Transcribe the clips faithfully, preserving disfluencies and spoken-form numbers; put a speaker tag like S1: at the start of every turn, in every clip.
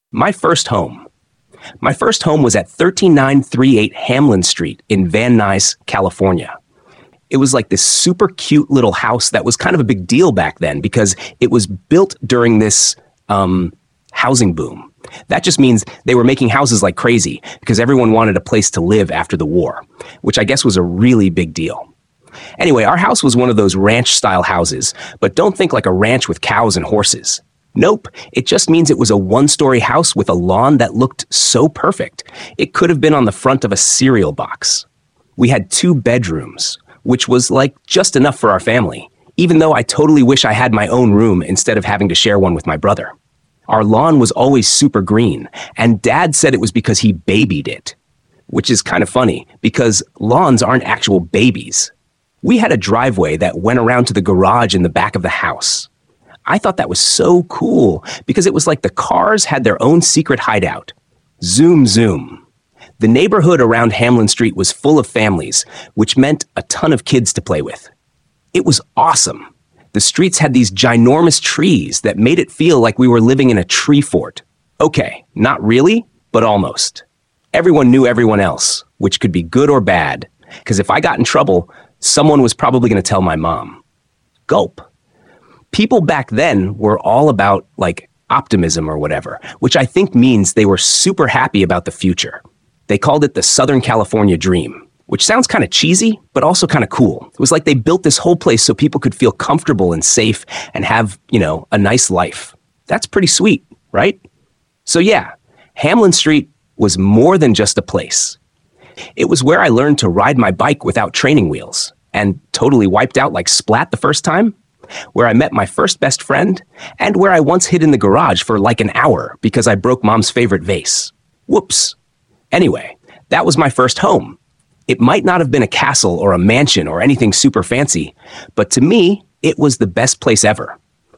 S1: My first home. My first home was at one three nine three eight Hamlin Street in Van Nuys, California. It was like this super cute little house that was kind of a big deal back then because it was built during this um, housing boom. That just means they were making houses like crazy because everyone wanted a place to live after the war, which I guess was a really big deal. Anyway, our house was one of those ranch-style houses, but don't think like a ranch with cows and horses. Nope, it just means it was a one-story house with a lawn that looked so perfect. It could have been on the front of a cereal box. We had two bedrooms, which was like just enough for our family, even though I totally wish I had my own room instead of having to share one with my brother. Our lawn was always super green, and Dad said it was because he babied it, which is kind of funny because lawns aren't actual babies. We had a driveway that went around to the garage in the back of the house. I thought that was so cool because it was like the cars had their own secret hideout. Zoom, zoom. The neighborhood around Hamlin Street was full of families, which meant a ton of kids to play with. It was awesome. The streets had these ginormous trees that made it feel like we were living in a tree fort. Okay, not really, but almost. Everyone knew everyone else, which could be good or bad, because if I got in trouble, someone was probably going to tell my mom. Gulp. People back then were all about, like, optimism or whatever, which I think means they were super happy about the future. They called it the Southern California Dream, which sounds kind of cheesy, but also kind of cool. It was like they built this whole place so people could feel comfortable and safe and have, you know, a nice life. That's pretty sweet, right? So yeah, Hamlin Street was more than just a place. It was where I learned to ride my bike without training wheels and totally wiped out like splat the first time, where I met my first best friend, and where I once hid in the garage for like an hour because I broke Mom's favorite vase. Whoops. Anyway, that was my first home. It might not have been a castle or a mansion or anything super fancy, but to me, it was the best place ever.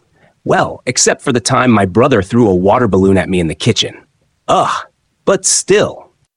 S1: Well, except for the time my brother threw a water balloon at me in the kitchen. Ugh, but still.